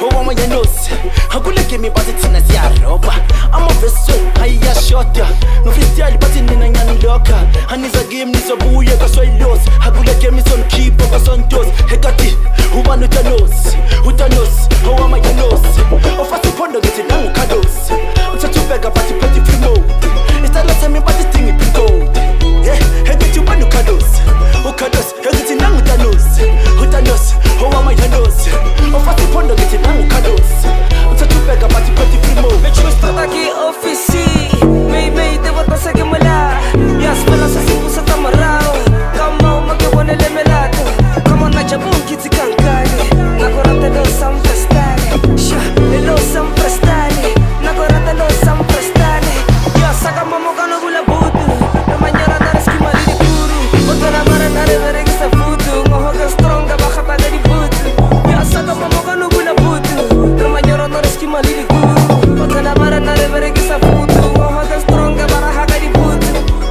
owama yanos hakuleke mi bathi thina siyaroba amavesi ayashota nofestival bathi nina nyanilokha aniza game nizobuye kwasoyilos hakuleke mi sonkhipho kwasontos hekati ubani utanos owama yanos ofasi phondo ngithi nangukados uthathubeka bathi phethi free mode isitala sami bathi stingi pin code hekithi ubani ukados hekithi utanos owama yanos ofasi phondo ngithi nangukados uthathubeka bathi phethi free mode Metro start aqui office Maybe te vou passar que molhar E as pelas assim você tá marau Calma uma que eu vou nele melado Como na jabum que te cancare Na corata lo sam prestare Sha, lo sam prestare Na corata lo sam prestare Ya saca mamo cano gula budu Na manhã na esquema de guru Outra na mara na revere que sa fudu Ngoho que stronga baja pa de budu Ya saca mamo cano gula budu Na manhã na esquema de guru Outra na mara na revere que sa fudu Ngoho que stronga baja pa de budu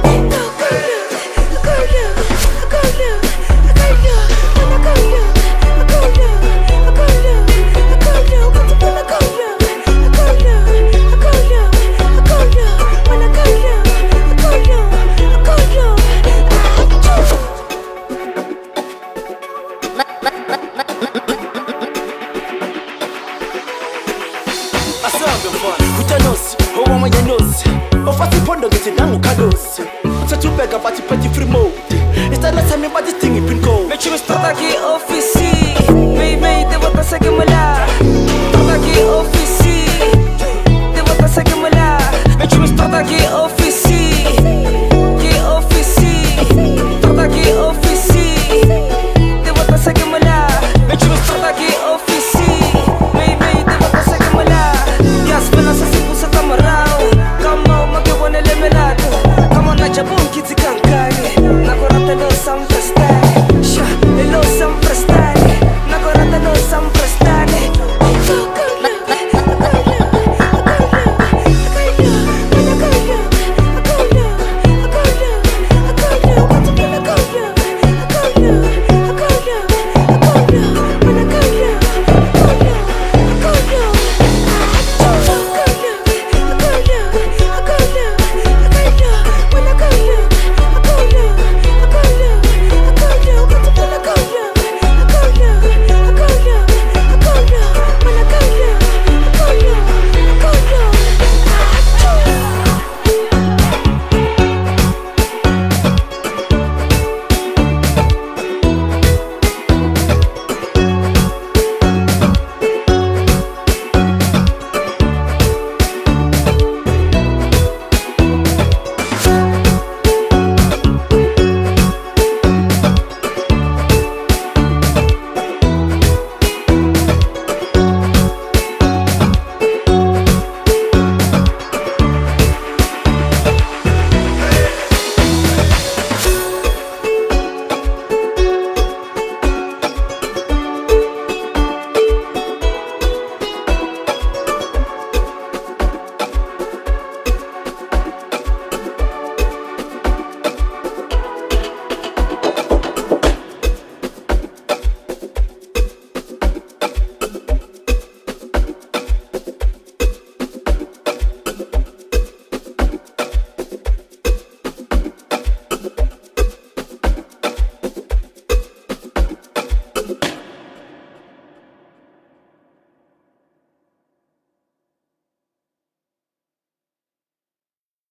Utanos, owama yanos ofasi phondo ngithi nangukados uthathubeka bathi phethi free mode isitala sami bathi stingi pin code Metro start aqui office